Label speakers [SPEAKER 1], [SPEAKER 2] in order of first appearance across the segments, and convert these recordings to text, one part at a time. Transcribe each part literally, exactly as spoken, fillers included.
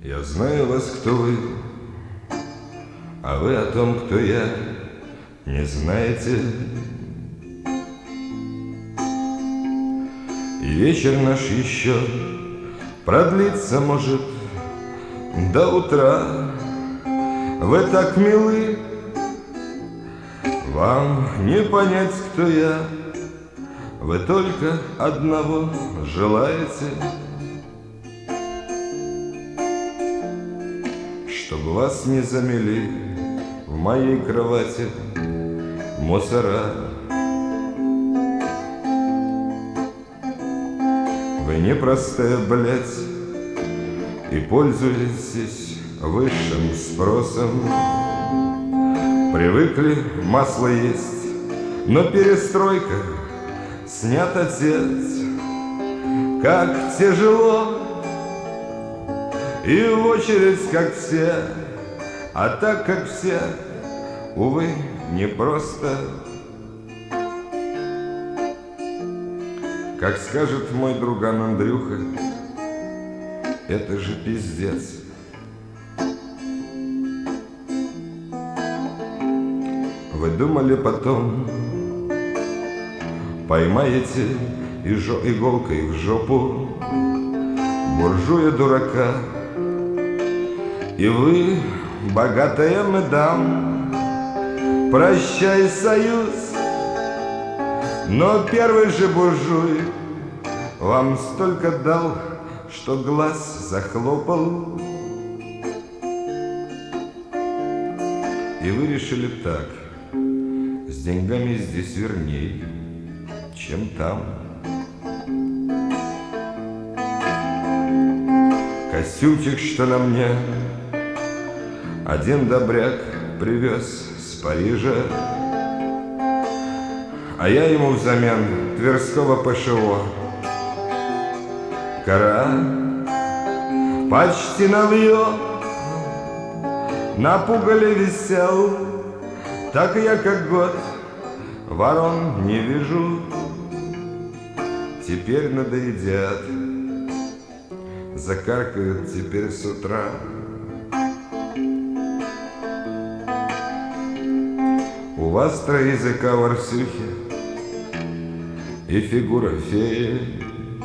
[SPEAKER 1] Я знаю вас, кто вы, а вы о том, кто я, не знаете. И вечер наш еще продлится, может, до утра. Вы так милы, вам не понять, кто я. Вы только одного желаете, чтобы вас не замели в моей кровати мусора. Вы непростая, блядь, и пользуетесь высшим спросом. Привыкли масло есть, но перестройка, снят отец. Как тяжело, и в очередь, как все, а так, как все, увы, непросто. Как скажет мой друган Андрюха, это же пиздец. Вы думали потом, поймаете и жо- иголкой в жопу буржуя дурака, и вы, богатая мадам, прощай, союз. Но первый же буржуй вам столько дал, что глаз захлопал. И вы решили так: с деньгами здесь верней, чем там. Костюмчик, что на мне один добряк привез с Парижа, а я ему взамен Тверского ПШО. Кора почти навье на пугале висел, так я как год ворон не вижу. Теперь надоедят, закаркают теперь с утра. У вас три языка в Арсюхе и фигура феи,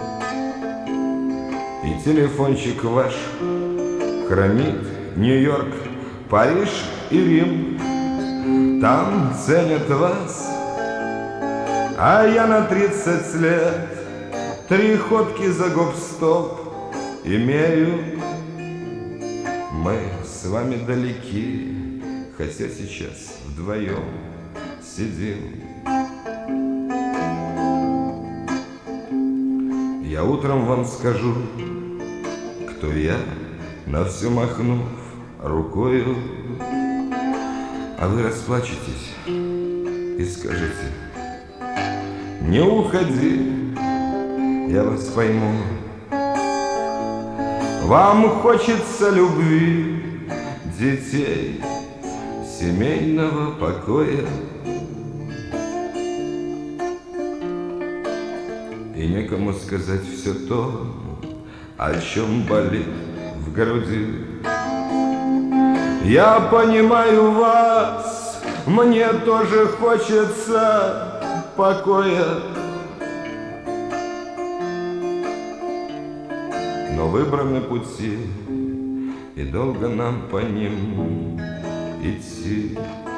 [SPEAKER 1] и телефончик ваш хранит Нью-Йорк, Париж и Рим. Там ценят вас, а я на тридцать лет три ходки за гоп-стоп имею. Мы с вами далеки, хотя сейчас вдвоем сидим. Я утром вам скажу, кто я, на все махнув рукою, а вы расплачетесь и скажете: не уходи, я вас пойму. Вам хочется любви, детей, семейного покоя, и некому сказать все то, о чем болит в груди. Я понимаю вас, мне тоже хочется покоя, но выбраны пути, и долго нам по ним идти.